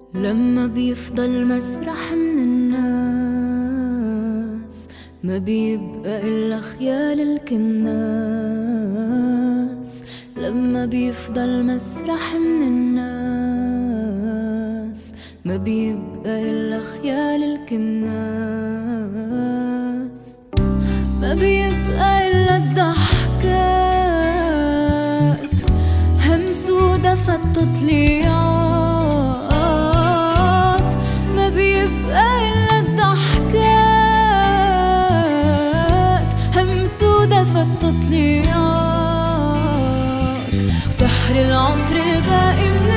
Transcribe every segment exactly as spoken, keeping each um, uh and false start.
لما بيفضل مسرح من الناس ما بيبقى إلا خيال الكناس. لما بيفضل مسرح من الناس ما بيبقى إلا خيال الكناس. ما بيبقى إلا الضحكات همس ودفى التطليعات. ما بيبقى إلا الضحكات همس ودفى التطليعات. وسحر العطر الباقي من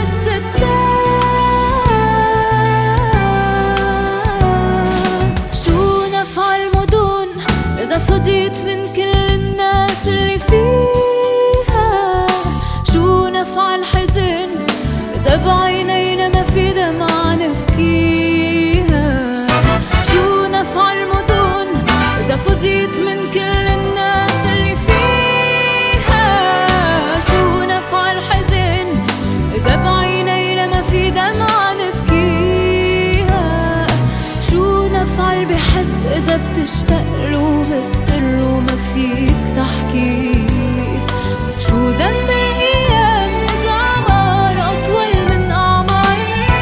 الستات. شو نفع المدن إذا فضيت من كل الناس اللي فيها؟ شو نفع الحزن إذا بعينينا ما في دمعة نبكيها؟ شو نفع المدن إذا فضيت من كل الناس اللي فيها؟ شو نفع الحزن إذا بعينينا ما في دمعة نبكيها؟ شو نفع اللي بحب إذا بتشتاقله بالسر وما فيك تحكيه؟ شو ذنب الأيام إذا عمر أطول من أعمار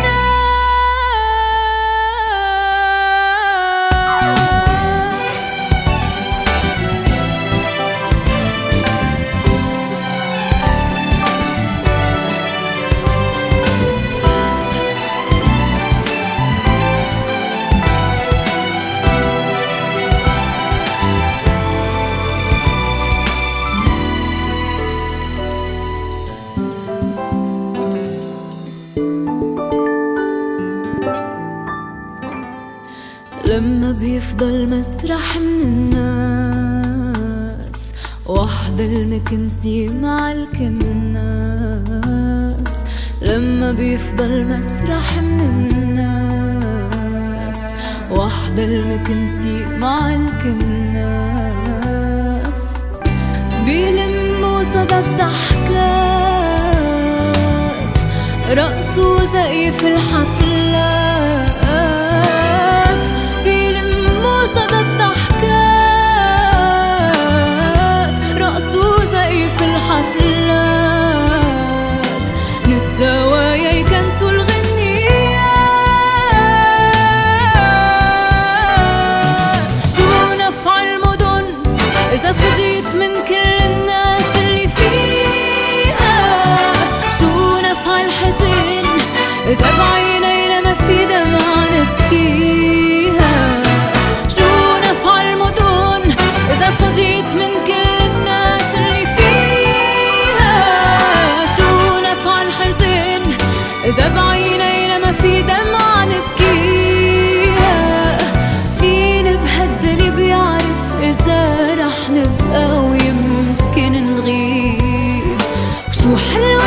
لما بيفضل مسرح من الناس وحدة المكنسي مع الكناس. لما بيفضل مسرح من الناس وحدة المكنسي مع الكناس. بيلموا صدى الضحكات رقص وزقف الحفلات. حفلات من الزوايا يكنسوا الغنيات. شو نفع المدن إذا فضيت من كل الناس اللي فيها؟ شو نفع الحزن إذا بعينينا ما في دمعة نبكيها؟ شو نفع المدن إذا فضيت من كل الناس اللي فيها؟ إذا بعينينا ما في دمعة نبكيها. مين بهالدنيا بيعرف إذا رح نبقى ويمكن نغيب؟ شو حلو